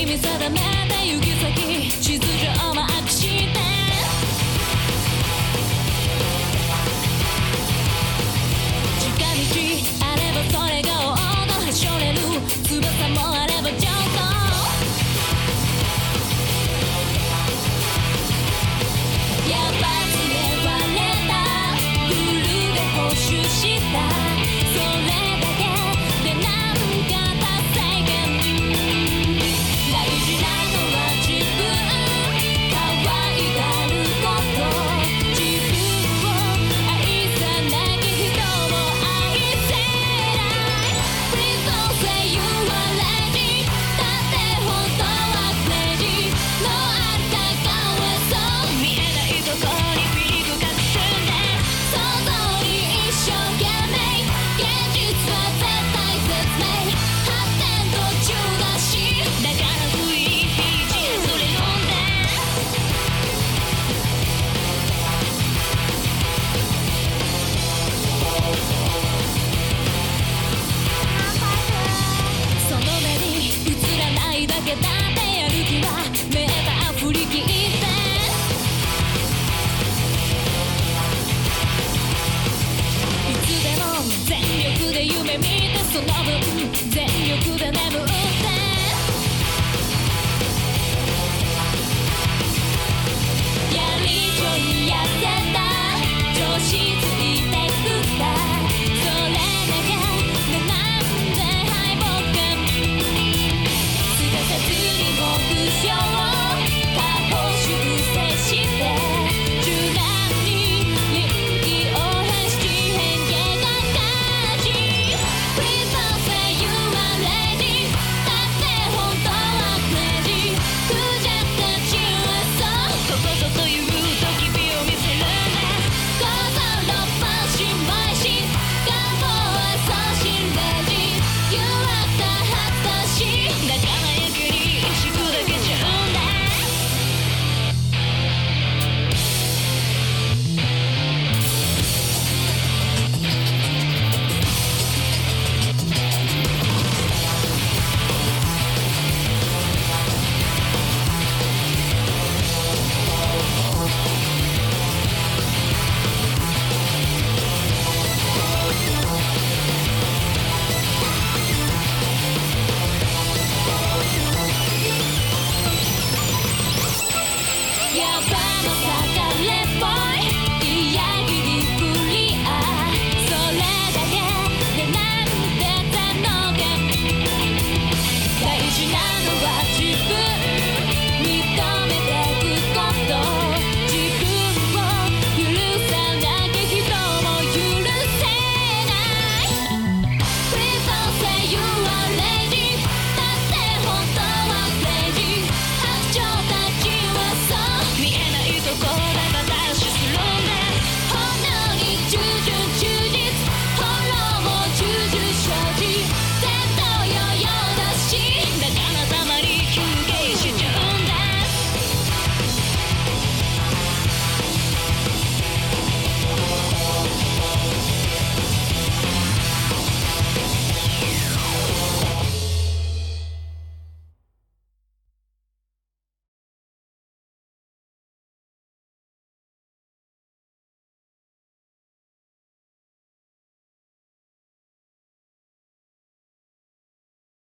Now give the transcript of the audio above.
見定めて行き先地図上マークして近道あればそれが王道はしょれる翼もあれば上等やっぱつねわれたフルで補修したそれだけでなんか達成感大事なのは自分可愛がること自分を愛さなき人を愛せない Please don't say you are lazy だって本当はクレイジーのあんたがそう見えないところにフィーク隠すんで想像に一生懸命現実は絶対説明発展途中だしだから不意にそれ飲んでその目に映らないだけだってやる気は目が振り切っていつでも全力で夢見てその分全力で眠る